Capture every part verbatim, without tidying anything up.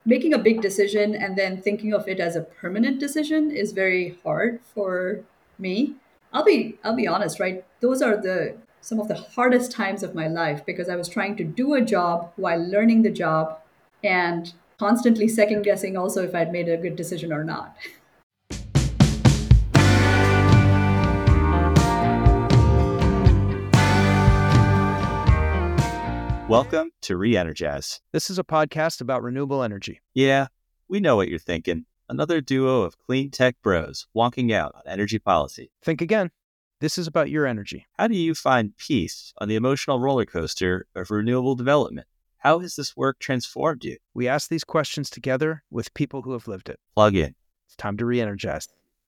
making a big decision and then thinking of it as a permanent decision is very hard for me. I'll be I'll be honest, right? Those are the some of the hardest times of my life because I was trying to do a job while learning the job and constantly second guessing also if I'd made a good decision or not. Welcome to Re-Energize. This is a podcast about renewable energy. Yeah, we know what you're thinking. Another duo of clean tech bros wonking out on energy policy. Think again. This is about your energy. How do you find peace on the emotional roller coaster of renewable development? How has this work transformed you? We ask these questions together with people who have lived it. Plug in. It's time to re-energize.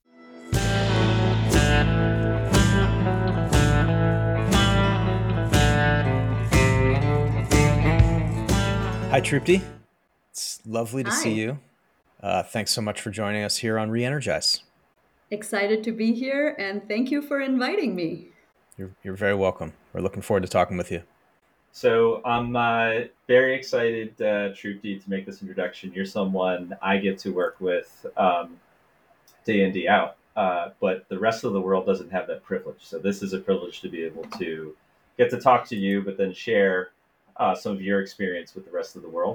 Hi, Trupti. It's lovely to Hi. see you. Uh, thanks so much for joining us here on Re-Energize. Excited to be here and thank you for inviting me. You're, you're very welcome. We're looking forward to talking with you. So I'm uh, very excited, uh, Trupti, to make this introduction. You're someone I get to work with um, day in, day out, uh, but the rest of the world doesn't have that privilege. So this is a privilege to be able to get to talk to you, but then share uh, some of your experience with the rest of the world.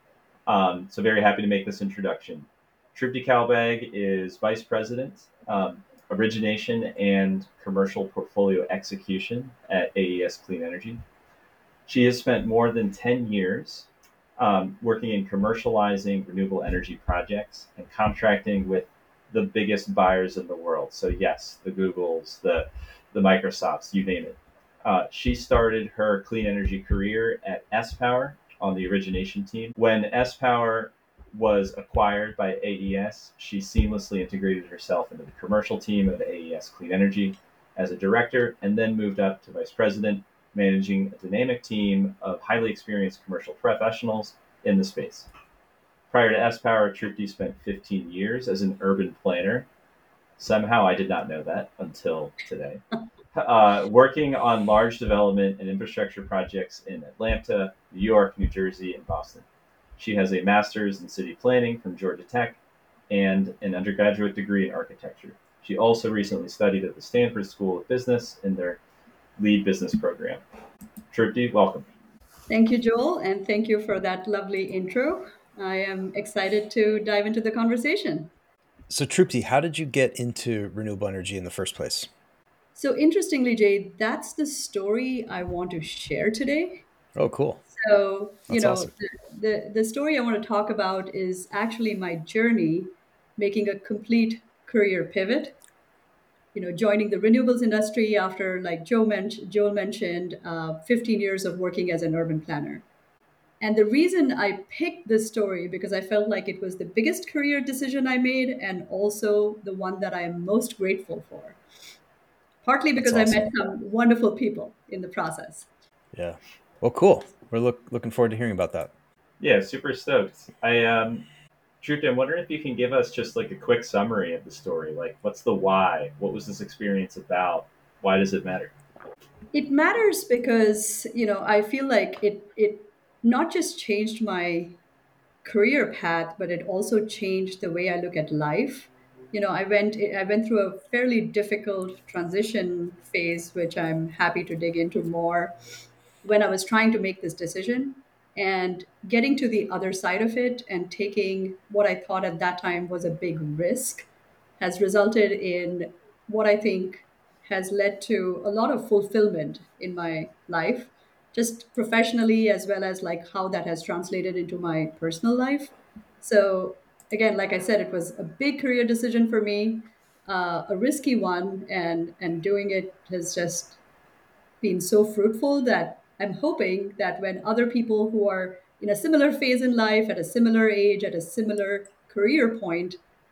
Um, so very happy to make this introduction. Trupti Kalbag is Vice President, um, Origination and Commercial Portfolio Execution at A E S Clean Energy. She has spent more than ten years um, working in commercializing renewable energy projects and contracting with the biggest buyers in the world. So yes, the Googles, the, the Microsofts, you name it. Uh, she started her clean energy career at S-Power on the origination team. When S-Power was acquired by A E S, she seamlessly integrated herself into the commercial team of A E S Clean Energy as a director, and then moved up to vice president, managing a dynamic team of highly experienced commercial professionals in the space. Prior to S-Power, Trupti spent fifteen years as an urban planner. Somehow I did not know that until today. Uh, working on large development and infrastructure projects in Atlanta, New York, New Jersey, and Boston. She has a master's in city planning from Georgia Tech and an undergraduate degree in architecture. She also recently studied at the Stanford School of Business in their lead business program. Trupti, welcome. Thank you, Joel, and thank you for that lovely intro. I am excited to dive into the conversation. So, Trupti, how did you get into renewable energy in the first place? So, interestingly, Jay, that's the story I want to share today. Oh, cool. So, you That's know, awesome. the, the, the story I want to talk about is actually my journey making a complete career pivot. You know, joining the renewables industry after, like Joe men- Joel mentioned, uh, fifteen years of working as an urban planner. And the reason I picked this story because I felt like it was the biggest career decision I made and also the one that I am most grateful for. Partly That's because I met awesome. some wonderful people in the process. Yeah. Well, cool. We're look, looking forward to hearing about that. Yeah, super stoked. I um, Trupti, I'm wondering if you can give us just like a quick summary of the story. Like, what's the why? What was this experience about? Why does it matter? It matters because, you know, I feel like it it not just changed my career path, but it also changed the way I look at life. You know, I went I went through a fairly difficult transition phase, which I'm happy to dig into more when I was trying to make this decision and getting to the other side of it and taking what I thought at that time was a big risk has resulted in what I think has led to a lot of fulfillment in my life, just professionally as well as like how that has translated into my personal life. So again, like I said, it was a big career decision for me, uh, a risky one, and and doing it has just been so fruitful that I'm hoping that when other people who are in a similar phase in life, at a similar age, at a similar career point,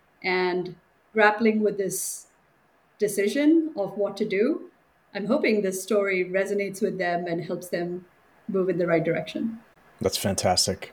and grappling with this decision of what to do, I'm hoping this story resonates with them and helps them move in the right direction. That's fantastic.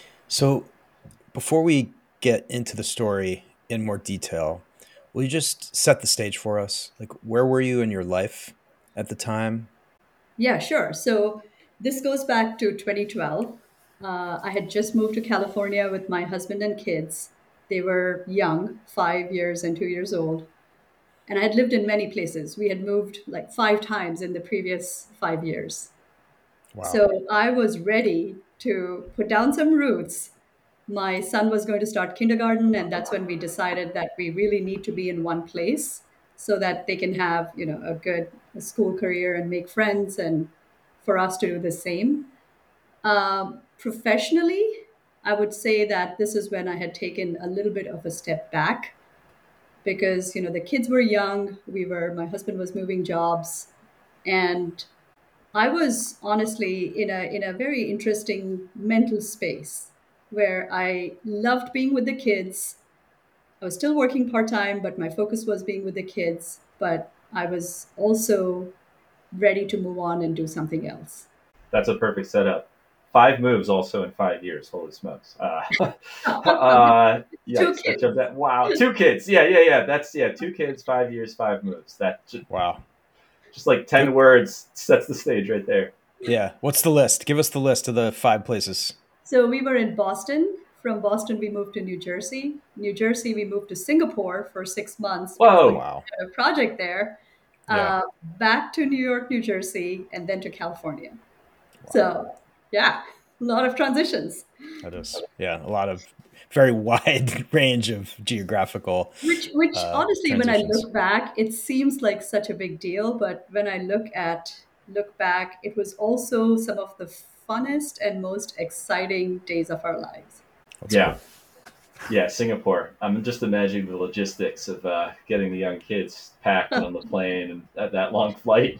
So, before we get into the story in more detail, will you just set the stage for us? Like, where were you in your life at the time? Yeah, sure. So this goes back to twenty twelve. Uh, I had just moved to California with my husband and kids. They were young, five years and two years old. And I had lived in many places. We had moved like five times in the previous five years. Wow. So I was ready to put down some roots. My son was going to start kindergarten, and that's when we decided that we really need to be in one place so that they can have, you know, a good school career and make friends, and for us to do the same. Um, professionally, I would say that this is when I had taken a little bit of a step back because, you know, the kids were young. We were, my husband was moving jobs, and I was honestly in a in a very interesting mental space where I loved being with the kids. I was still working part time, but my focus was being with the kids. But I was also ready to move on and do something else. That's a perfect setup. Five moves also in five years. Holy smokes! Uh, uh, Two yikes! That kids. jumped. That wow. Two kids. Yeah, yeah, yeah. That's yeah. Two kids, five years, five moves. That just, Wow. just like ten Good. words sets the stage right there. Yeah. What's the list? Give us the list of the five places. So we were in Boston. From Boston, we moved to New Jersey. New Jersey, we moved to Singapore for six months because we Whoa. Wow. had a project there. Yeah. Uh, back to New York, New Jersey, and then to California. Wow. So, yeah, a lot of transitions. That is, yeah, a lot of very wide range of geographical Which, which uh, honestly, when I transitions. look back, it seems like such a big deal. But when I look at look back, it was also some of the funnest and most exciting days of our lives. That's Yeah. cool. Yeah, Singapore. I'm just imagining the logistics of uh, getting the young kids packed and on the plane and that, that long flight.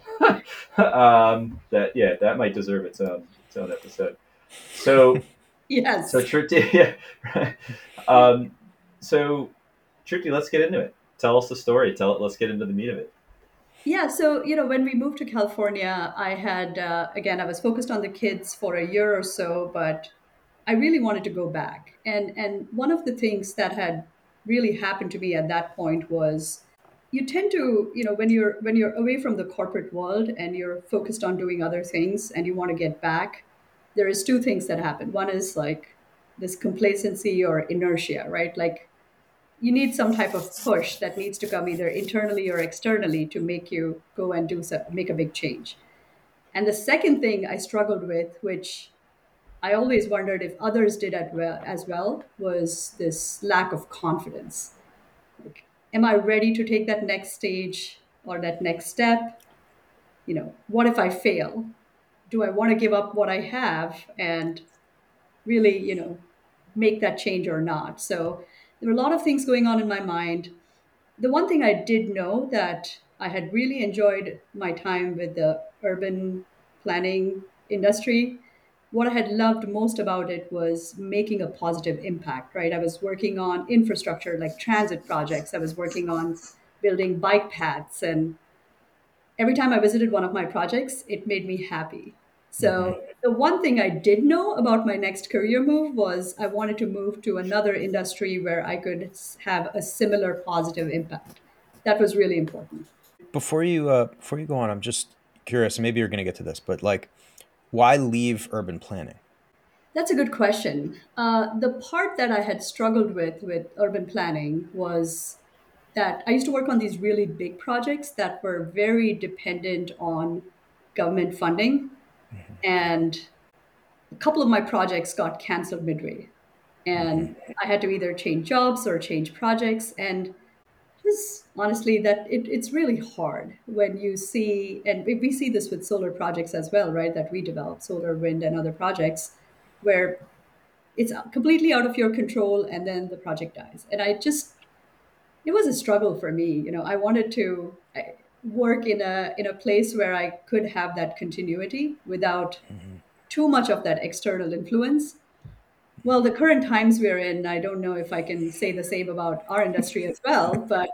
um, that yeah, that might deserve its own its own episode. So so Yes. Tripti, yeah. um, so Tripti, let's get into it. Tell us the story. Tell it. Let's get into the meat of it. Yeah, so you know, when we moved to California, I had uh, again, I was focused on the kids for a year or so, but I really wanted to go back. And and one of the things that had really happened to me at that point was you tend to, you know, when you're when you're away from the corporate world and you're focused on doing other things and you want to get back, there is two things that happen. One is like this complacency or inertia, right? Like you need some type of push that needs to come either internally or externally to make you go and do so, make a big change. And the second thing I struggled with, which I always wondered if others did at well, as well, was this lack of confidence. Like, am I ready to take that next stage or that next step? You know, what if I fail? Do I want to give up what I have and really, you know, make that change or not? So there were a lot of things going on in my mind. The one thing I did know that I had really enjoyed my time with the urban planning industry. What I had loved most about it was making a positive impact, right? I was working on infrastructure like transit projects. I was working on building bike paths. And every time I visited one of my projects, it made me happy. Hmm. So the one thing I did know about my next career move was I wanted to move to another industry where I could s- have a similar positive impact. That was really important. Before you uh, before you go on, I'm just curious, and maybe you're going to get to this, but like, why leave urban planning? That's a good question. Uh, the part that I had struggled with with urban planning was that I used to work on these really big projects that were very dependent on government funding. Hmm. And a couple of my projects got canceled midway. Hmm. And I had to either change jobs or change projects. And it was honestly that it, it's really hard when you see, and we we see this with solar projects as well, right? That we develop solar, wind, and other projects where it's completely out of your control and then the project dies. And I just, it was a struggle for me. You know, I wanted to I- work in a in a place where I could have that continuity without Hmm. too much of that external influence. Well, the current times we're in, I don't know if I can say the same about our industry as well, but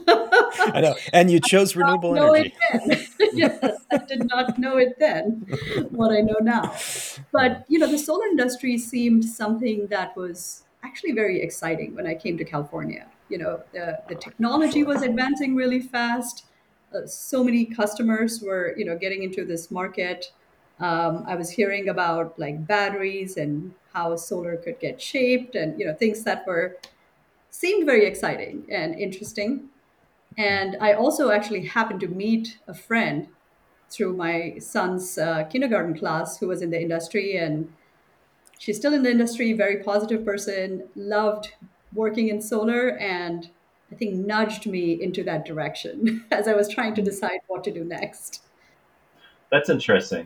I know, and you chose not renewable know it energy. then. Yes, I did not know it then, what I know now. Yeah. But you know, the solar industry seemed something that was actually very exciting when I came to California. You know, the the For technology sure. was advancing really fast. Uh, so many customers were, you know, getting into this market. Um, I was hearing about like batteries and how solar could get shaped, and you know things that were seemed very exciting and interesting. And I also actually happened to meet a friend through my son's uh, kindergarten class who was in the industry, and she's still in the industry, very positive person, loved working in solar, and I think nudged me into that direction as I was trying to decide what to do next. That's interesting.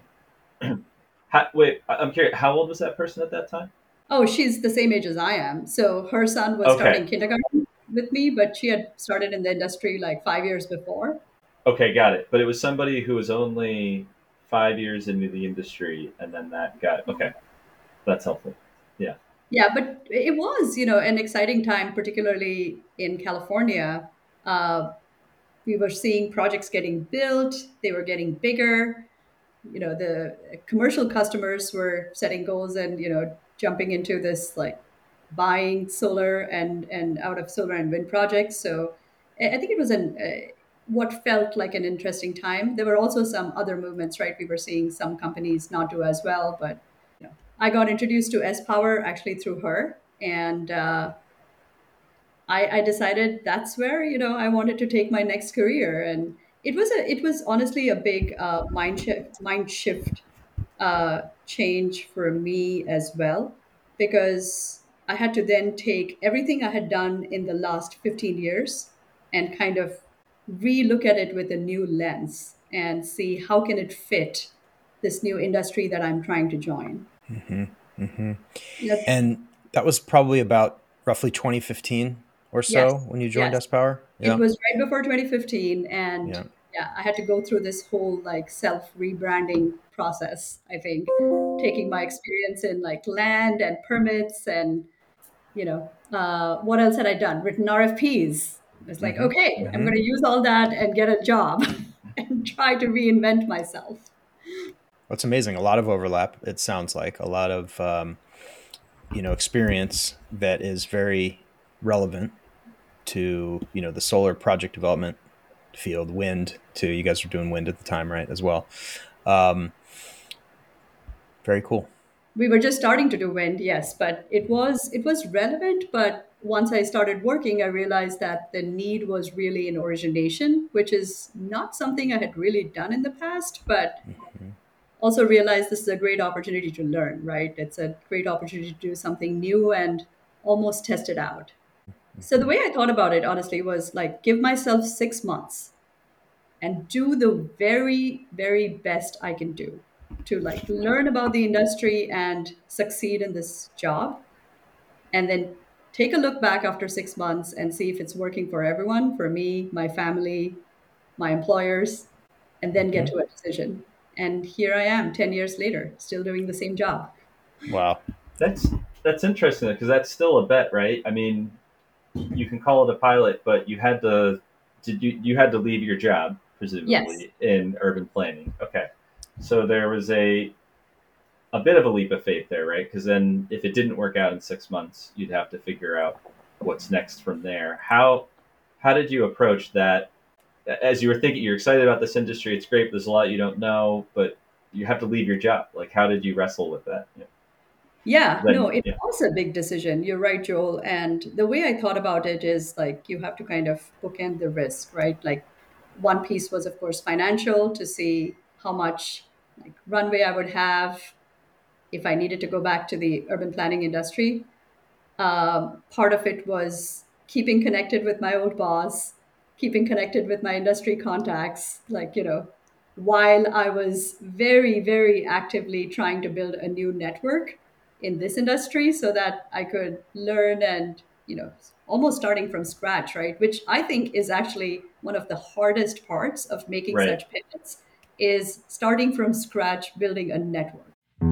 How, wait, I- I'm curious. How old was that person at that time? Oh, she's the same age as I am. So her son was Okay. starting kindergarten with me, but she had started in the industry like five years before. Okay, got it. But it was somebody who was only five years into the industry, and then that got okay. That's helpful. Yeah. Yeah, but it was, you know, an exciting time, particularly in California. Uh, we were seeing projects getting built, they were getting bigger. You know, the commercial customers were setting goals and, you know, jumping into this like buying solar and and out of solar and wind projects. So I I think it was an uh, what felt like an interesting time. There were also some other movements, right? We were seeing some companies not do as well, but you know, I got introduced to S Power actually through her, and uh, I, I decided that's where you know I wanted to take my next career, and it was a it was honestly a big uh, mind shift mind shift uh, change for me as well, because I had to then take everything I had done in the last fifteen years and kind of re-look at it with a new lens and see how can it fit this new industry that I'm trying to join. Hmm. Hmm. That, And that was probably about roughly twenty fifteen or so yes, when you joined yes. S Power. It Yeah. was right before twenty fifteen, and Yeah. yeah, I had to go through this whole like self rebranding process. I think taking my experience in like land and permits, and you know, uh, what else had I done? Written R F Ps. It's like, Hmm. okay, I'm Hmm. going to use all that and get a job and try to reinvent myself. That's amazing. A lot of overlap. It sounds like a lot of um, you know experience that is very relevant to you know the solar project development field, wind too. You guys were doing wind at the time, right? As well. Um, Very cool. We were just starting to do wind, yes, but it was it was relevant. But once I started working, I realized that the need was really in origination, which is not something I had really done in the past, but Hmm. also realized this is a great opportunity to learn, right? It's a great opportunity to do something new and almost test it out. So the way I thought about it honestly was like give myself six months and do the very very best I can do to like learn about the industry and succeed in this job, and then take a look back after six months and see if it's working for everyone, for me, my family, my employers, and then get Hmm. to a decision. And here I am ten years later still doing the same job. Wow. That's that's interesting because that's still a bet, right? I mean, you can call it a pilot, but you had to did you you had to leave your job Yes. presumably in urban planning. Okay, so there was a a bit of a leap of faith there, right? Because then if it didn't work out in six months, you'd have to figure out what's next from there. How how did you approach that? As you were thinking, you're excited about this industry. It's great. But there's a lot you don't know, but you have to leave your job. Like, how did you wrestle with that? Yeah. Yeah, no, Then, it yeah, was a big decision. You're right, Joel. And the way I thought about it is like you have to kind of bookend the risk, right? Like one piece was, of course, financial to see how much like runway I would have if I needed to go back to the urban planning industry. Um, part of it was keeping connected with my old boss, keeping connected with my industry contacts, like, you know, while I was very, very actively trying to build a new network in this industry so that I could learn and, you know, almost starting from scratch, right? Which I think is actually one of the hardest parts of making right. such pivots is starting from scratch, building a network.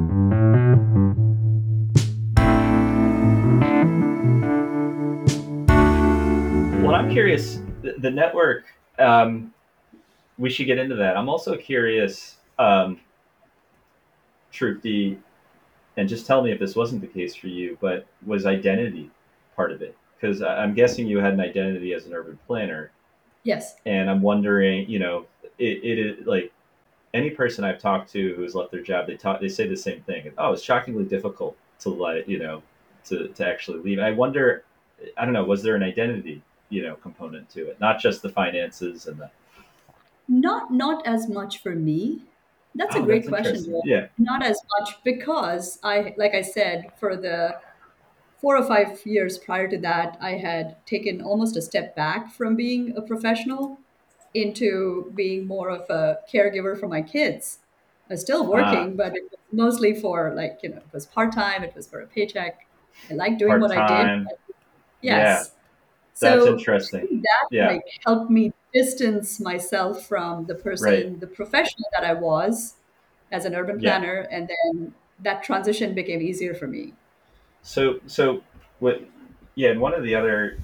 Well, I'm curious. The, the network. Um, we should get into that. I'm also curious, um, Trupti, and just tell me if this wasn't the case for you, but was identity part of it? Because I'm guessing you had an identity as an urban planner, Yes. and I'm wondering, you know, it, it is like any person I've talked to who's left their job, they talk, they say the same thing. Oh, it's shockingly difficult to let, you know, to, to actually leave. I wonder, I don't know, was there an identity, you know, component to it? Not just the finances and the, Not not as much for me. That's a oh, great that's question, interesting. Will. Yeah. Not as much because I, like I said, for the four or five years prior to that, I had taken almost a step back from being a professional into being more of a caregiver for my kids. I was still Ah, working, but it was mostly for like, you know, it was part time, it was for a paycheck. I liked doing what I did. part-time. Yeah, Yes. that's So I interesting. think that Yeah, like helped me distance myself from the right. person, the professional that I was as an urban Yeah. planner, and then that transition became easier for me. So, so what, yeah, in one of the other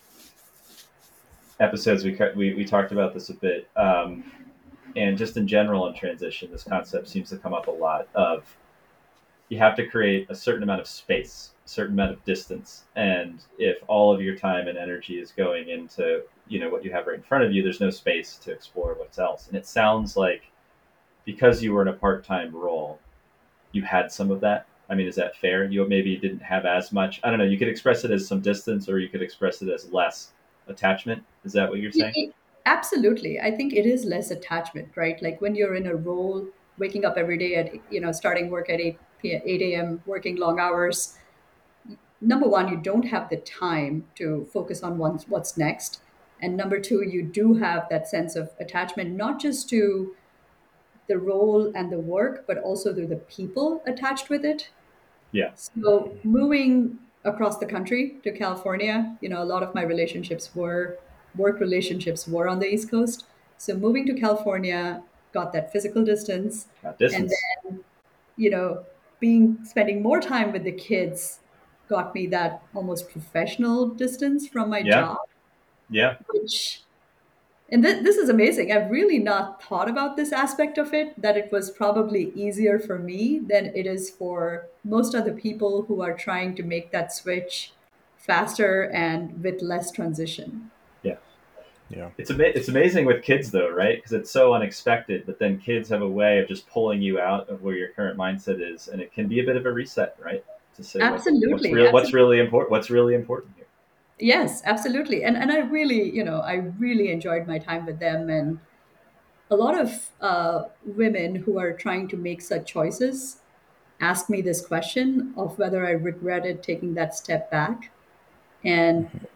episodes, we, cut- we, we talked about this a bit. Um, and just in general in transition, this concept seems to come up a lot of you have to create a certain amount of space, a certain amount of distance. And if all of your time and energy is going into, you know, what you have right in front of you, there's no space to explore what's else. And it sounds like because you were in a part-time role, you had some of that. I mean, is that fair? You maybe didn't have as much. I don't know. You could express it as some distance, or you could express it as less attachment. Is that what you're It- saying? it- absolutely. I think it is less attachment, right? Like when you're in a role, waking up every day at, you know, starting work at eight p m, eight a m, working long hours. Number one, you don't have the time to focus on what's, what's next. And number two, you do have that sense of attachment, not just to the role and the work, but also to the people attached with it. Yeah. So moving across the country to California, you know, a lot of my relationships were work relationships were on the East Coast. So moving to California got that physical distance, Uh, and distance. then, you know, being spending more time with the kids got me that almost professional distance from my Yeah. job, Yeah. which and th- this is amazing. I've really not thought about this aspect of it, that it was probably easier for me than it is for most other people who are trying to make that switch faster and with less transition. Yeah. Yeah. It's ama- it's amazing with kids though, right? Because it's so unexpected. But then kids have a way of just pulling you out of where your current mindset is, and it can be a bit of a reset, right? To say like, what's Absolutely. real, what's Absolutely. really important, what's really important here. Yes, absolutely. And and I really, you know, I really enjoyed my time with them. And a lot of uh, women who are trying to make such choices ask me this question of whether I regretted taking that step back. And Mhm.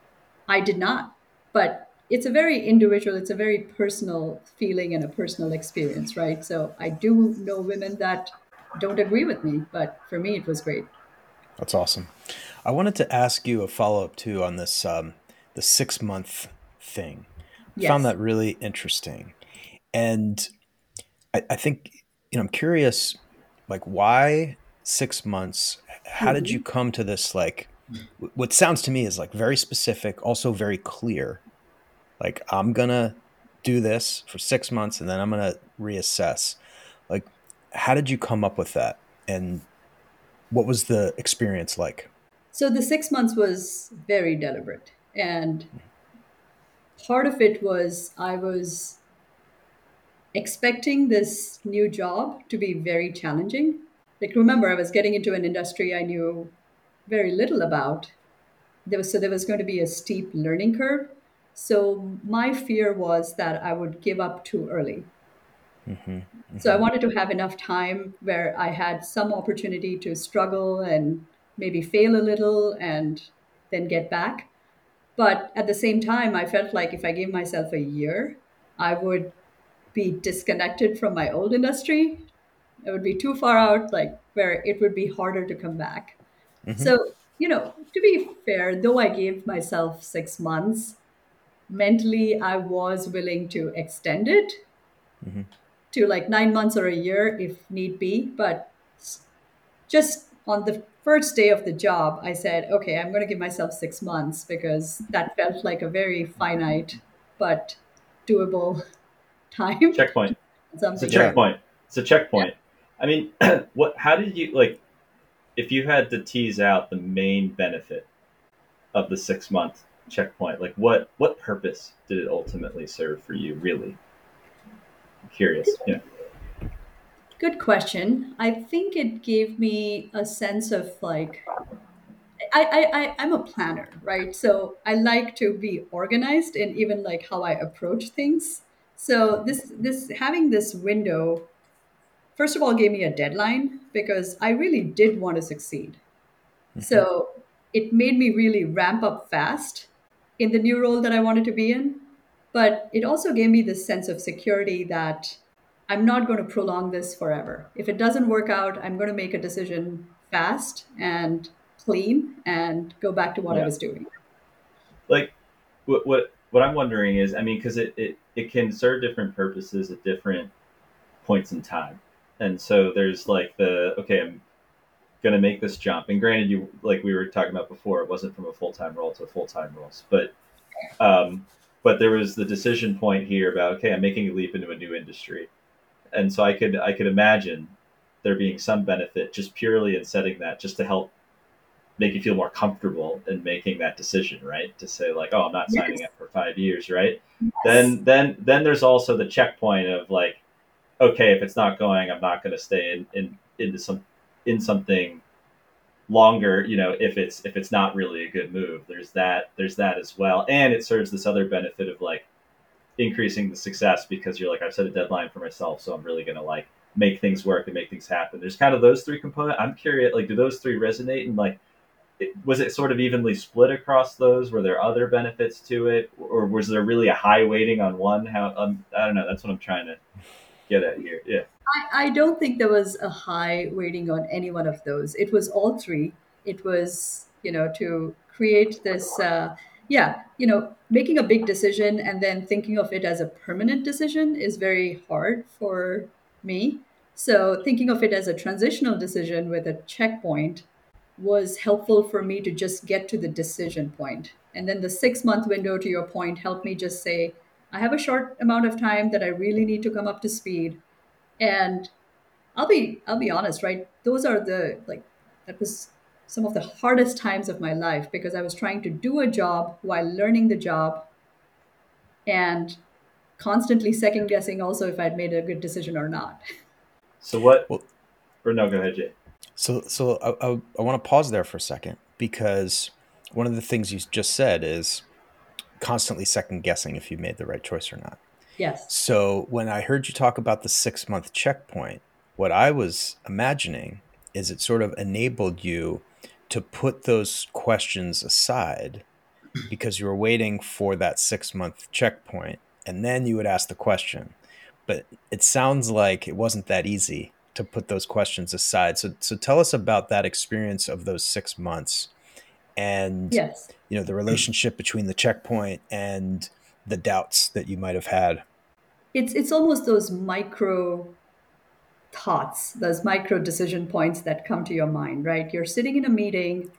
I did not. But it's a very individual, it's a very personal feeling and a personal experience, right? So I do know women that don't agree with me, but for me, it was great. That's awesome. I wanted to ask you a follow up too on this um, the six month thing. I found Yes. that really interesting, and I, I think you know I'm curious, like why six months? How did you Mhm. come to this? Like, wh- what sounds to me is like very specific, also very clear. Like I'm gonna do this for six months, and then I'm gonna reassess. Like, how did you come up with that, and what was the experience like? So the six months was very deliberate. And part of it was I was expecting this new job to be very challenging. Like, remember, I was getting into an industry I knew very little about. There was, so there was going to be a steep learning curve. So my fear was that I would give up too early. Hmm. So I Hmm. wanted to have enough time where I had some opportunity to struggle and maybe fail a little and then get back. But at the same time, I felt like if I gave myself a year, I would be disconnected from my old industry. It would be too far out, like where it would be harder to come back. Hmm. So, you know, to be fair, though I gave myself six months, mentally I was willing to extend it Hmm. to like nine months or a year if need be. But s- just on the first day of the job, I said, okay, I'm going to give myself six months because that felt like a very finite but doable time to Checkpoint. do It's a something Yeah. new. checkpoint. It's a Yeah. checkpoint. I mean, what? How did you like? If you had to tease out the main benefit of the six month checkpoint, like what what purpose did it ultimately serve for you? Really, I'm curious. Yeah. Good question. I think it gave me a sense of like I, I, I I'm a planner, right? So I like to be organized in even like how I approach things. So this this having this window, first of all, gave me a deadline because I really did want to succeed. Hmm. So it made me really ramp up fast in the new role that I wanted to be in. But it also gave me this sense of security that I'm not going to prolong this forever. If it doesn't work out, I'm going to make a decision fast and clean and go back to what I Yeah. was doing. Like what what what I'm wondering is, I mean, because it, it it can serve different purposes at different points in time, and so there's like the okay, I'm gonna make this jump, and granted, you like we were talking about before, it wasn't from a full time role to a full time role, but um, but there was the decision point here about okay, I'm making a leap into a new industry, and so I could I could imagine there being some benefit just purely in setting that just to help make you feel more comfortable in making that decision, right? To say like, oh, I'm not signing Yes. up for five years, right? Yes. Then then then there's also the checkpoint of like, okay, if it's not going, I'm not going to stay in, in into some in something longer. You know, if it's if it's not really a good move, there's that there's that as well, and it serves this other benefit of like increasing the success because you're like, I've set a deadline for myself, so I'm really going to like make things work and make things happen. There's kind of those three components. I'm curious, like, do those three resonate and like it, was it sort of evenly split across those? Were there other benefits to it, or was there really a high weighting on one? How um, I don't know. That's what I'm trying to get at here. Yeah. I, I don't think there was a high weighting on any one of those. It was all three. It was, you know, to create this, uh, yeah, you know, making a big decision and then thinking of it as a permanent decision is very hard for me. So thinking of it as a transitional decision with a checkpoint was helpful for me to just get to the decision point. And then the six month window, to your point, helped me just say, I have a short amount of time that I really need to come up to speed. And I'll be I'll be honest, right? Those are the like that was some of the hardest times of my life because I was trying to do a job while learning the job and constantly second guessing also if I'd made a good decision or not. So what? Well, Or no, go ahead, Jay. so so I, I, I want to pause there for a second because one of the things you just said is constantly second guessing if you made the right choice or not. Yes. So when I heard you talk about the six month checkpoint, what I was imagining is it sort of enabled you to put those questions aside because you were waiting for that six month checkpoint and then you would ask the question. But it sounds like it wasn't that easy to put those questions aside. So, so tell us about that experience of those six months and, Yes. you know, the relationship between the checkpoint and the doubts that you might have had. It's it's almost those micro thoughts, those micro decision points that come to your mind, right? You're sitting in a meeting,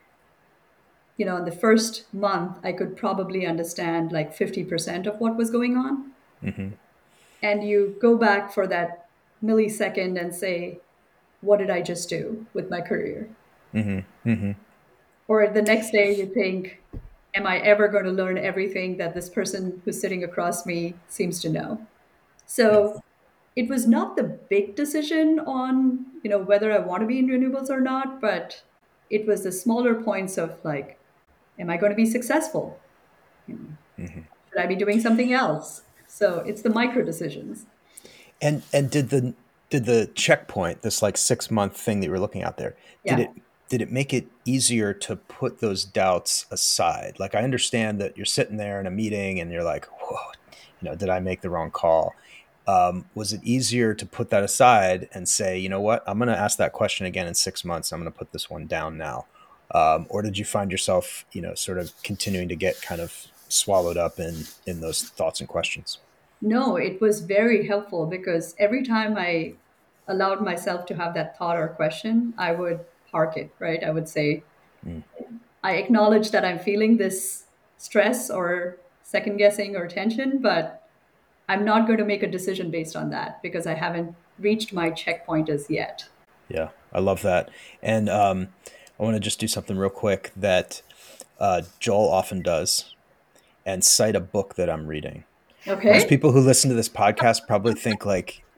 you know, in the first month, I could probably understand like fifty percent of what was going on. Mm-hmm. And you go back for that millisecond and say, what did I just do with my career? Mm-hmm. Mm-hmm. Or the next day you think, am I ever going to learn everything that this person who's sitting across me seems to know? Yeah. So it was not the big decision on, you know, whether I want to be in renewables or not, but it was the smaller points of like, am I going to be successful? You know, Mm-hmm. should I be doing something else? So it's the micro decisions. And and did the did the checkpoint, this like six month thing that you were looking at there, did Yeah. it did it make it easier to put those doubts aside? Like I understand that you're sitting there in a meeting and you're like, whoa, you know, did I make the wrong call? Um, was it easier to put that aside and say, you know what, I'm going to ask that question again in six months. I'm going to put this one down now. Um, or did you find yourself, you know, sort of continuing to get kind of swallowed up in in those thoughts and questions? No, it was very helpful because every time I allowed myself to have that thought or question, I would park it, right? I would say, Mm, I acknowledge that I'm feeling this stress or second guessing or tension, but I'm not going to make a decision based on that because I haven't reached my checkpoint as yet. yeah, I love that. And um, I want to just do something real quick that uh, Joel often does and cite a book that I'm reading. Most Okay. people who listen to this podcast probably think like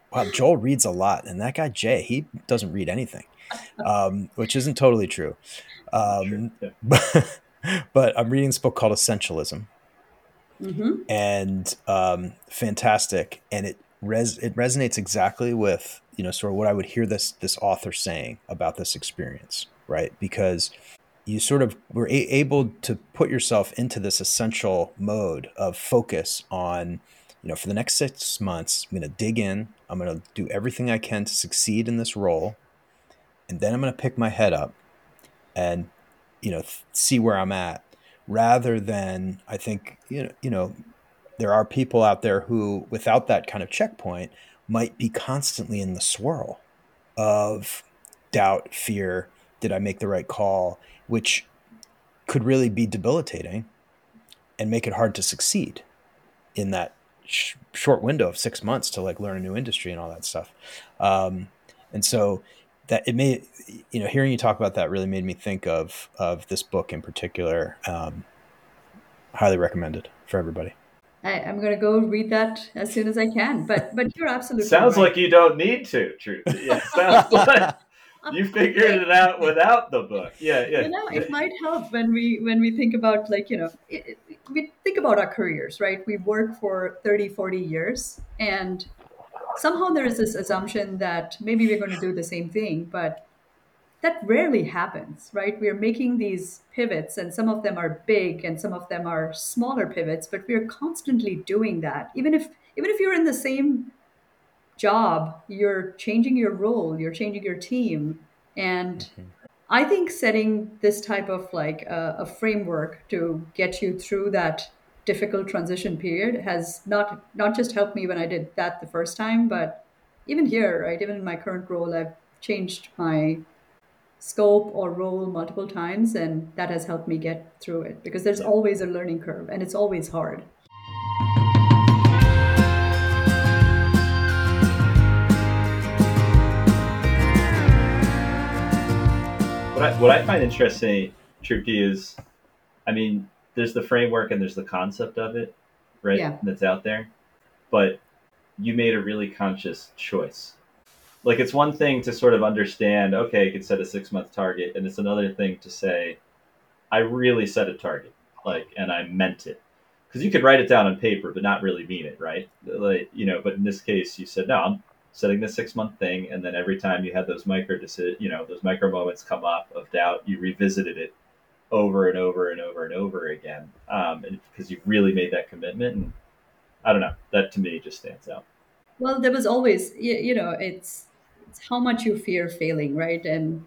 wow, Joel reads a lot, and that guy Jay, he doesn't read anything, um, which isn't totally true. True. Um, Yeah. but, but I'm reading this book called Essentialism, Mm-hmm. and um, fantastic, and it res it resonates exactly with, you know, sort of what I would hear this this author saying about this experience, right? Because you sort of were a- able to put yourself into this essential mode of focus on, you know, for the next six months, I'm going to dig in. I'm going to do everything I can to succeed in this role. And then I'm going to pick my head up and, you know, th- see where I'm at, rather than, I think, you know, you know, there are people out there who, without that kind of checkpoint, might be constantly in the swirl of doubt, fear. Did I make the right call? Which could really be debilitating and make it hard to succeed in that sh- short window of six months to like learn a new industry and all that stuff. Um, and so that it made, you know, hearing you talk about that really made me think of of this book in particular. Um, highly recommended for everybody. I, I'm gonna go read that as soon as I can. But but you're absolutely Sounds right. like you don't need to, Truth. Yeah, sounds like you figured it out without the book. Yeah, You yeah. know, it might help when we when we think about, like, you know, it, it- we think about our careers, right? We work for thirty, forty years, and somehow there is this assumption that maybe we're going to do the same thing, but that rarely happens, right? We're making these pivots, and some of them are big and some of them are smaller pivots, but we're constantly doing that. Even if even if you're in the same job, you're changing your role, you're changing your team. And Mhm. I think setting this type of like a, a framework to get you through that difficult transition period has not not just helped me when I did that the first time, but even here, right? Even in my current role, I've changed my scope or role multiple times, and that has helped me get through it because there's Yeah. always a learning curve and it's always hard. What I what I find interesting, Trupti, is, I mean, there's the framework and there's the concept of it, right? Yeah. That's out there. But you made a really conscious choice. Like, it's one thing to sort of understand, okay, you could set a six month target, and it's another thing to say, I really set a target, like, and I meant it. Because you could write it down on paper, but not really mean it, right? Like, you know, but in this case, you said, no, I'm setting this six month thing, and then every time you had those micro, deci- you know, those micro moments come up of doubt, you revisited it over and over and over and over again, um, and because you really made that commitment. And I don't know, that to me just stands out. Well, there was always, you, you know, it's it's how much you fear failing, right? And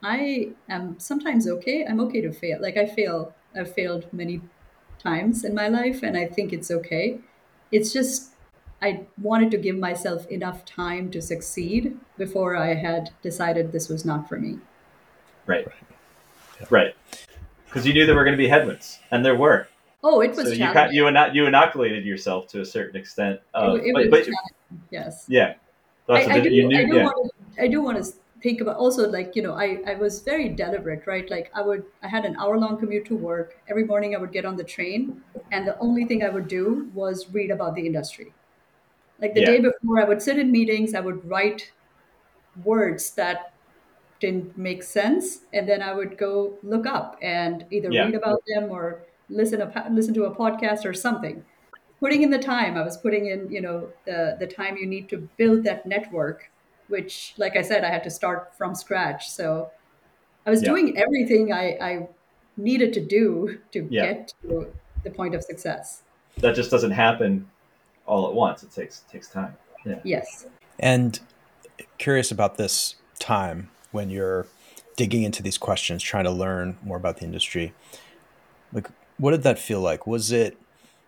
I am sometimes okay. I'm okay to fail. Like I fail. I've failed many times in my life, and I think it's okay. It's just I wanted to give myself enough time to succeed before I had decided this was not for me. Right, Right. Yeah. right. Because you knew there were going to be headwinds, and there were. Oh, it So was you got challenging. you inoc- you inoculated yourself to a certain extent It, wa- of, it but was but challenging. Yes. yeah, I, that's a I bit you do I knew. do Yeah, want to I do want to think about also, like, you know, I, I was very deliberate, right? Like I would I had an hour long commute to work. Every morning I would get on the train, and the only thing I would do was read about the industry. Like the yeah, day before, I would sit in meetings, I would write words that didn't make sense, and then I would go look up and either yeah, read about them or listen a listen to a podcast or something. Putting in the time, I was putting in, you know, the the time you need to build that network, which, like I said, I had to start from scratch. So I was yeah, doing everything I, I needed to do to yeah. get to the point of success. That just doesn't happen all at once. It takes takes time. Yeah. Yes. And curious about this time when you're digging into these questions, trying to learn more about the industry. Like, what did that feel like? Was it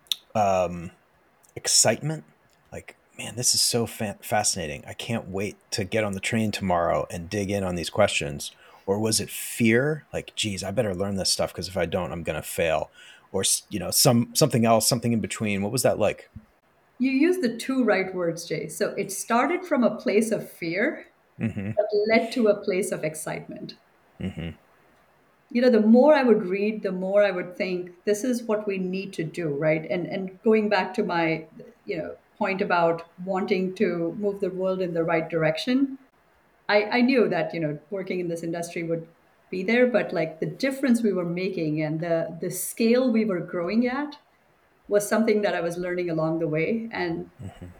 um, excitement? Like, man, this is so fa- fascinating. I can't wait to get on the train tomorrow and dig in on these questions. Or was it fear? Like, geez, I better learn this stuff because if I don't, I'm going to fail. Or, you know, some something else, something in between. What was that like? You used the two right words, Jay. So it started from a place of fear, Mm-hmm. but led to a place of excitement. Mm-hmm. You know, the more I would read, the more I would think this is what we need to do, right? And and going back to my, you know, point about wanting to move the world in the right direction, I, I knew that, you know, working in this industry would be there, but like the difference we were making and the the scale we were growing at was something that I was learning along the way. And Mhm.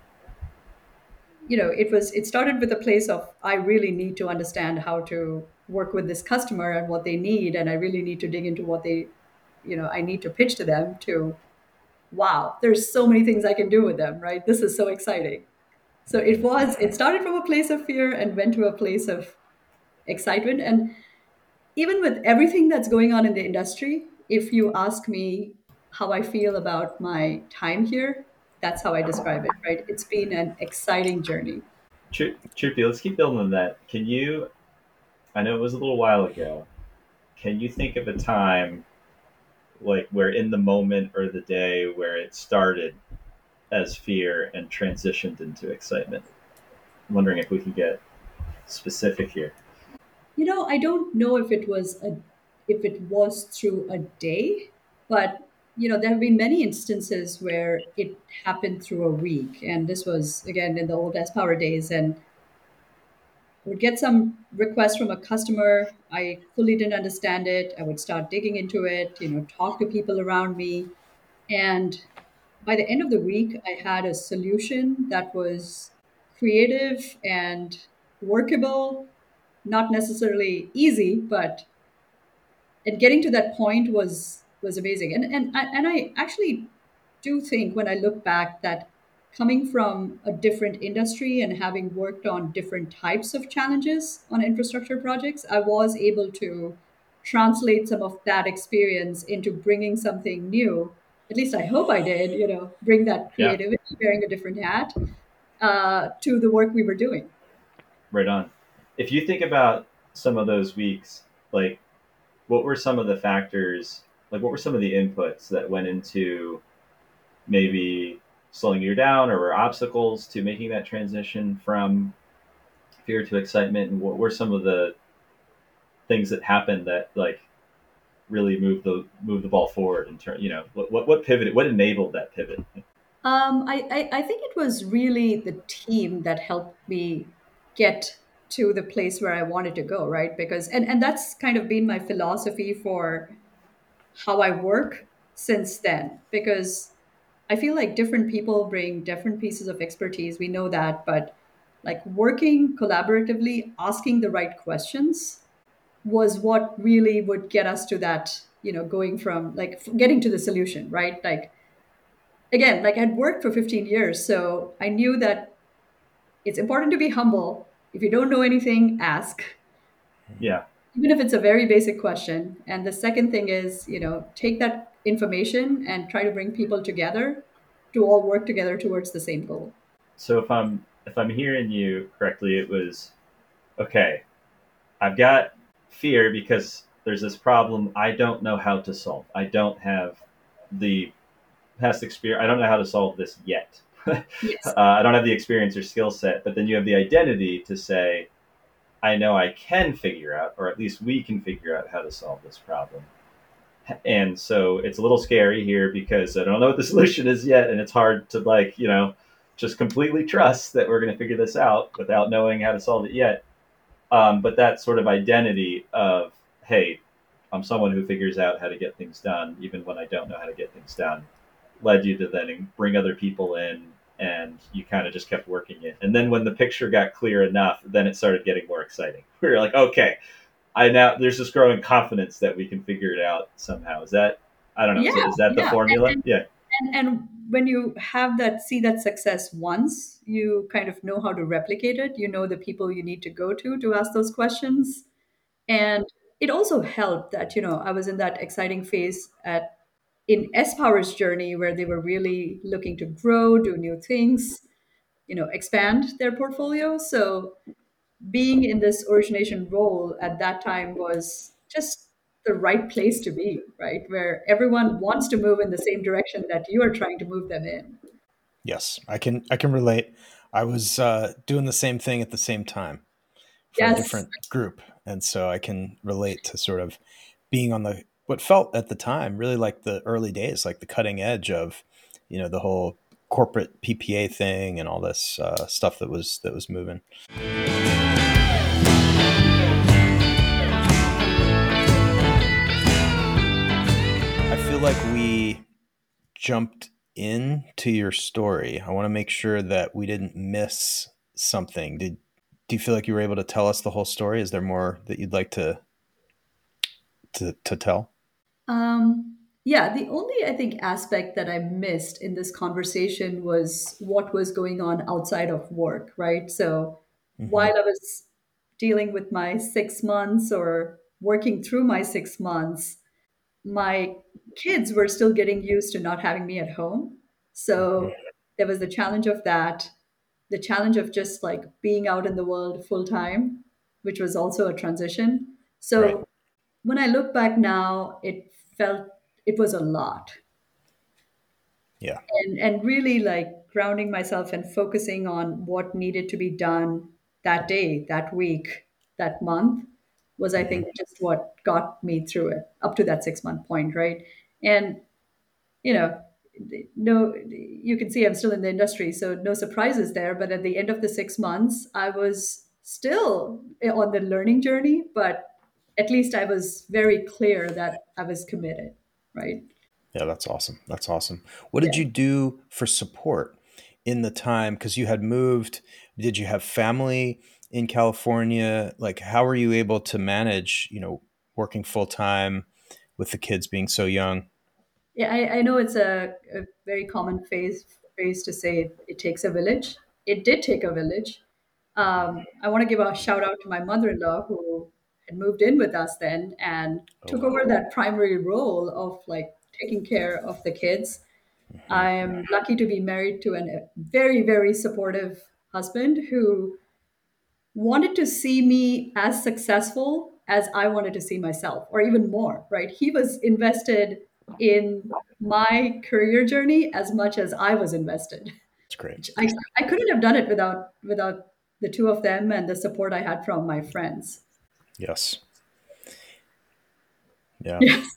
you know, it was it started with a place of I really need to understand how to work with this customer and what they need, and I really need to dig into what they, you know, I need to pitch to them to wow, there's so many things I can do with them, right? This is so exciting. So it was it started from a place of fear and went to a place of excitement. And even with everything that's going on in the industry, if you ask me how I feel about my time here, that's how I describe it, right? It's been an exciting journey. Tru- Truthfully, let's keep building on that. Can you? I know it was a little while ago. Can you think of a time like where in the moment or the day where it started as fear and transitioned into excitement? I'm wondering if we can get specific here. You know, I don't know if it was a if it was through a day, but you know, there have been many instances where it happened through a week. And this was again in the old S Power days. And I would get some request from a customer. I fully didn't understand it. I would start digging into it, you know, talk to people around me. And by the end of the week, I had a solution that was creative and workable, not necessarily easy, but and getting to that point was was amazing. And and I, and I actually do think when I look back that coming from a different industry and having worked on different types of challenges on infrastructure projects, I was able to translate some of that experience into bringing something new. At least I hope I did, you know, bring that Yeah, creativity, wearing a different hat, uh, to the work we were doing. right on. If you think about some of those weeks, like what were some of the factors, like what were some of the inputs that went into maybe slowing you down, or were obstacles to making that transition from fear to excitement? And what were some of the things that happened that like really moved the move the ball forward in turn? You know, what what, what pivoted? What enabled that pivot? Um, I, I, I think it was really the team that helped me get to the place where I wanted to go, right? Because and, and that's kind of been my philosophy for how I work since then. Because I feel like different people bring different pieces of expertise. We know that, but like working collaboratively, asking the right questions was what really would get us to that, you know, going from like getting to the solution, right? Like again, like I'd worked for fifteen years, so I knew that it's important to be humble. If you don't know anything, ask, Yeah. even if it's a very basic question. And the second thing is, you know, take that information and try to bring people together to all work together towards the same goal. So if I'm if I'm hearing you correctly, it was okay. I've got fear because there's this problem I don't know how to solve. I don't have the past experience. I don't know how to solve this yet. uh, Yes. I don't have the experience or skill set. But then you have the identity to say, I know I can figure out, or at least we can figure out how to solve this problem. And so it's a little scary here because I don't know what the solution is yet, and it's hard to like you know just completely trust that we're going to figure this out without knowing how to solve it yet. Um, but that sort of identity of, hey, I'm someone who figures out how to get things done, even when I don't know how to get things done, led you to then bring other people in, and you kind of just kept working it. And then when the picture got clear enough, then it started getting more exciting. We were like, okay, I now there's this growing confidence that we can figure it out somehow. Is that I don't know. Is, Yeah, it, is that the yeah. formula? Yeah, And, and when you have that, see that success once, you kind of know how to replicate it. You know the people you need to go to to ask those questions. And it also helped that, you know, I was in that exciting phase at in S Power's journey where they were really looking to grow, do new things, you know, expand their portfolio. So being in this origination role at that time was just the right place to be, right? Where everyone wants to move in the same direction that you are trying to move them in. Yes, I can I can relate. I was uh, doing the same thing at the same time for a Yes. different group, and so I can relate to sort of being on the what felt at the time really like the early days, like the cutting edge of you know the whole corporate P P A thing and all this uh, stuff that was that was moving. I feel like we jumped into your story. I want to make sure that we didn't miss something. Did do you feel like you were able to tell us the whole story? Is there more that you'd like to to, to tell? Um, yeah, the only, I think, aspect that I missed in this conversation was what was going on outside of work, right? So Mm-hmm. while I was dealing with my six months or working through my six months, my kids were still getting used to not having me at home. Mm-hmm. So there was the challenge of that, the challenge of just like being out in the world full time, which was also a transition. Right. So when I look back now, it felt it was a lot. Yeah. And and really like grounding myself and focusing on what needed to be done that day, that week, that month was I Mm-hmm. think just what got me through it up to that six month point, right? And you know, no, you can see I'm still in the industry, so no surprises there. But at the end of the six months, I was still on the learning journey, but at least I was very clear that I was committed, right? Yeah, that's awesome. That's awesome. What did Yeah. you do for support in the time? Because you had moved. Did you have family in California? Like, how were you able to manage, you know, working full time with the kids being so young? Yeah, I, I know it's a, a very common phrase phrase to say it, it takes a village. It did take a village. Um, I want to give a shout out to my mother-in-law who had moved in with us then and Oh, took wow. over that primary role of like taking care of the kids. Hmm. I am lucky to be married to an, a very, very supportive husband who wanted to see me as successful as I wanted to see myself, or even more, right? He was invested in my career journey as much as I was invested. That's great. Which I, I couldn't have done it without without the two of them and the support I had from my friends. Yes. Yeah. Yes.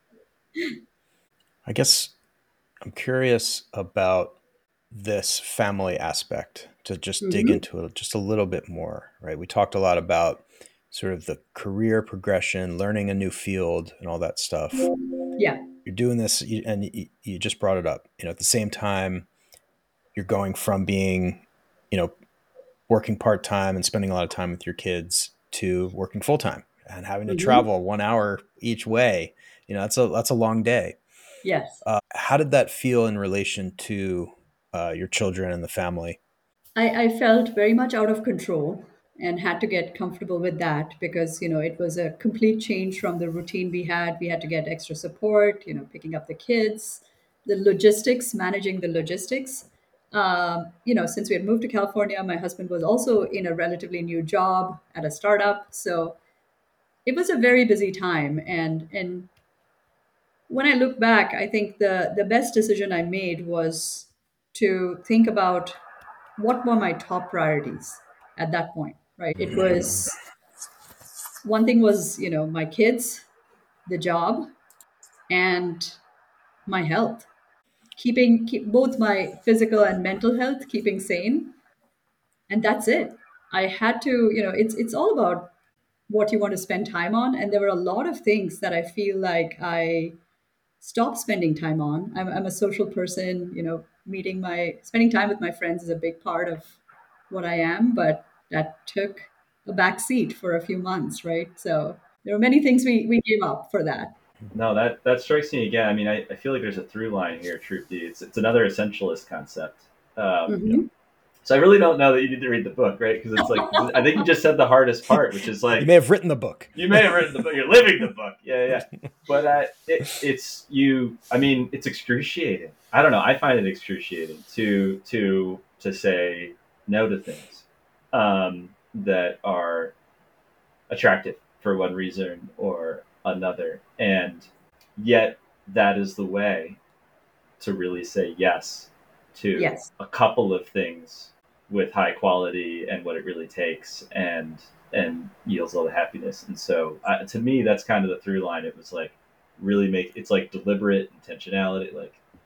I guess I'm curious about this family aspect to just dig Hmm. into it just a little bit more, right? We talked a lot about sort of the career progression, learning a new field, and all that stuff. Yeah. You're doing this, and you just brought it up. You know, at the same time, you're going from being, you know, working part time and spending a lot of time with your kids to working full time and having to Hmm. travel one hour each way. You know, that's a that's a long day. Yes. Uh, how did that feel in relation to uh, your children and the family? I, I felt very much out of control and had to get comfortable with that because you know it was a complete change from the routine we had. We had to get extra support, you know, picking up the kids, the logistics, managing the logistics. Um, you know, since we had moved to California, my husband was also in a relatively new job at a startup, so it was a very busy time. And and when I look back, I think the the best decision I made was to think about what were my top priorities at that point, right? It was one thing was, you know, my kids, the job, and my health. Keeping keep both my physical and mental health, keeping sane, and that's it. I had to, you know, it's it's all about what you want to spend time on, and there were a lot of things that I feel like I stop spending time on. I'm, I'm a social person, you know, meeting my, spending time with my friends is a big part of what I am, but that took a back seat for a few months, right? So there were many things we, we gave up for that. No, that that strikes me again. I mean, I, I feel like there's a through line here, Truth It's it's another essentialist concept. Um, Yeah. Hmm. so I really don't know that you need to read the book, right? Because it's like I think you just said the hardest part, which is You like may have written the book. you may have written the book, you're living the book, yeah, yeah. But uh, it, it's you. I mean, it's excruciating. I don't know. I find it excruciating to to to say no to things um, that are attractive for one reason or another, and yet that is the way to really say yes to Yes. a couple of things with high quality and what it really takes and and yields all the happiness. And so uh, to me that's kind of the through line. It was like really make it's like deliberate intentionality, like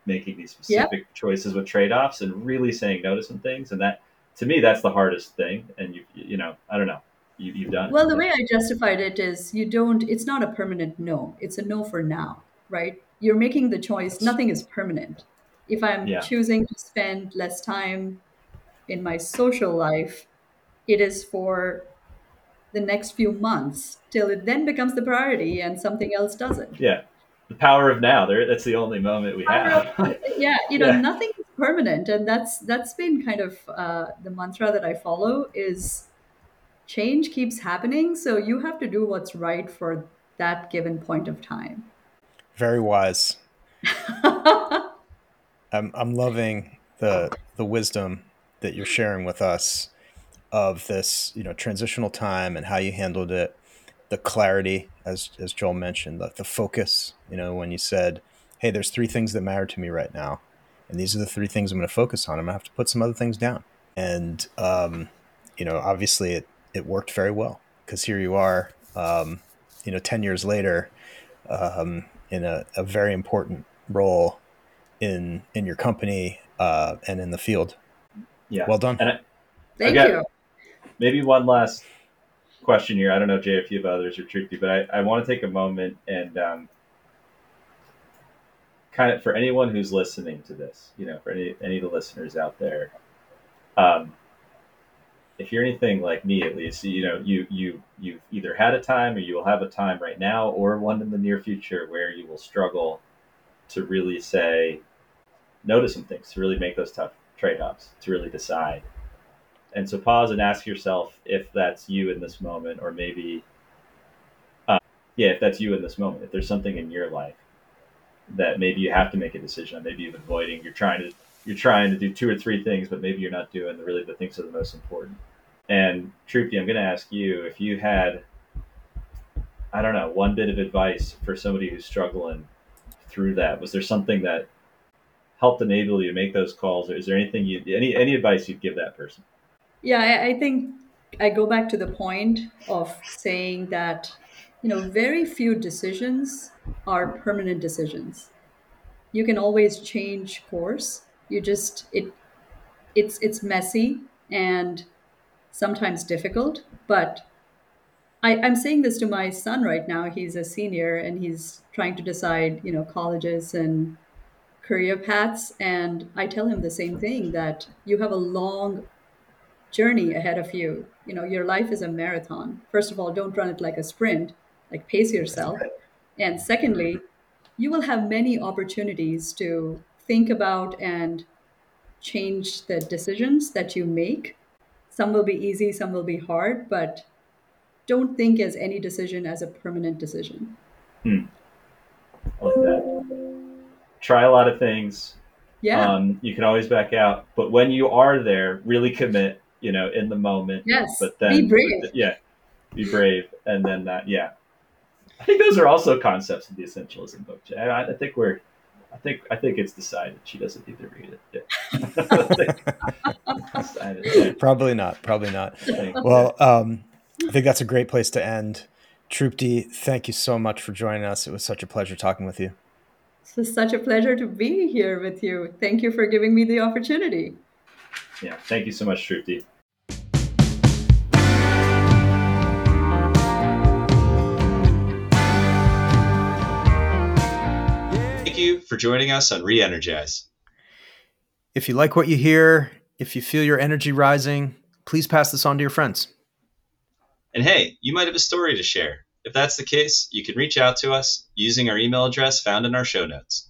making these Yep. specific choices with trade-offs and really saying no to some things. And that, to me, that's the hardest thing. And you, you know, I don't know, you, you've done it. Well, the Yeah. way I justified it is you don't, it's not a permanent no. It's a no for now, right? You're making the choice. That's Nothing is permanent. If I'm Yeah. choosing to spend less time in my social life, it is for the next few months till it then becomes the priority and something else doesn't. Yeah. The power of now. There, that's the only moment we Power of- have. yeah, you know, Yeah. nothing is permanent, and that's that's been kind of uh, the mantra that I follow is change keeps happening, so you have to do what's right for that given point of time. very wise. I'm I'm loving the the wisdom that you're sharing with us of this, you know, transitional time and how you handled it, the clarity, as as Joel mentioned, the, the focus, you know, when you said, hey, there's three things that matter to me right now, and these are the three things I'm going to focus on. I'm going to have to put some other things down. And um, you know, obviously it it worked very well, because here you are, um, you know, ten years later, um, in a, a very important role in in your company uh, and in the field. Yeah. Well done. And I, Thank got- you. maybe one last question here. I don't know, Jay, if you have others or Trupti, but I, I want to take a moment and um, kind of, for anyone who's listening to this, you know, for any any of the listeners out there, um, if you're anything like me, at least, you know, you you you've either had a time or you will have a time right now or one in the near future where you will struggle to really say no to some things, to really make those tough trade-offs, to really decide. And so pause and ask yourself if that's you in this moment, or maybe, uh, yeah, if that's you in this moment, if there's something in your life that maybe you have to make a decision on, maybe you've been avoiding, you're trying to, you're trying to do two or three things, but maybe you're not doing the, really the things that are the most important. And Trupti, I'm going to ask you if you had, I don't know, one bit of advice for somebody who's struggling through that. Was there something that helped enable you to make those calls, or is there anything you, any any advice you'd give that person? Yeah, I, I think I go back to the point of saying that, you know, very few decisions are permanent decisions. You can always change course. You just it it's it's messy and sometimes difficult, but I, I'm saying this to my son right now. He's a senior and he's trying to decide, you know, colleges and career paths. And I tell him the same thing, that you have a long journey ahead of you. You know, your life is a marathon. First of all, don't run it like a sprint, like pace yourself. And secondly, you will have many opportunities to think about and change the decisions that you make. Some will be easy, some will be hard, but don't think as any decision as a permanent decision. Hmm. I like that. Try a lot of things. Yeah. Um, you can always back out, but when you are there, really commit. You know, in the moment. Yes. But then, Be brave. yeah, be brave, and then that. Yeah, I think those are also concepts of the Essentialism book. Jay. I, I think we're. I think I think it's decided she doesn't need to read it. Yeah. Decided, yeah. Probably not. Probably not. I think- Well, um, I think that's a great place to end. Trupti, thank you so much for joining us. It was such a pleasure talking with you. It's such a pleasure to be here with you. Thank you for giving me the opportunity. yeah, thank you so much, Trupti. Thank you for joining us on Re-Energize. If you like what you hear, if you feel your energy rising, please pass this on to your friends. And hey, you might have a story to share. If that's the case, you can reach out to us using our email address found in our show notes.